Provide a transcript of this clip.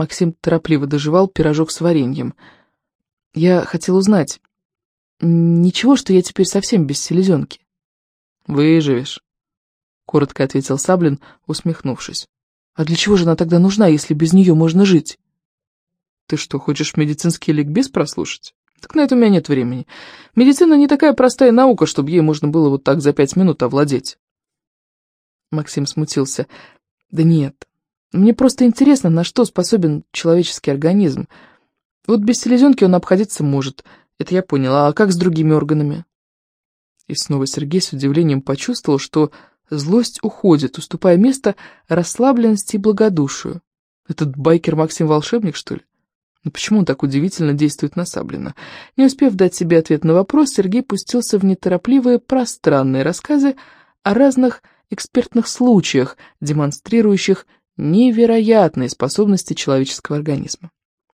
Максим торопливо дожевал пирожок с вареньем. «Я хотел узнать, ничего, что я теперь совсем без селезенки?» «Выживешь», — коротко ответил Саблин, усмехнувшись. «А для чего же она тогда нужна, если без нее можно жить?» «Ты что, хочешь медицинский ликбез прослушать? Так на это у меня нет времени. Медицина не такая простая наука, чтобы ей можно было вот так за 5 минут овладеть». Максим смутился. «Да нет, мне просто интересно, на что способен человеческий организм. Вот без селезенки он обходиться может, это я поняла, а как с другими органами?» И снова Сергей с удивлением почувствовал, что злость уходит, уступая место расслабленности и благодушию. Этот байкер Максим волшебник, что ли? Но почему он так удивительно действует на Саблина? Не успев дать себе ответ на вопрос, Сергей пустился в неторопливые, пространные рассказы о разных экспертных случаях, демонстрирующих невероятные способности человеческого организма.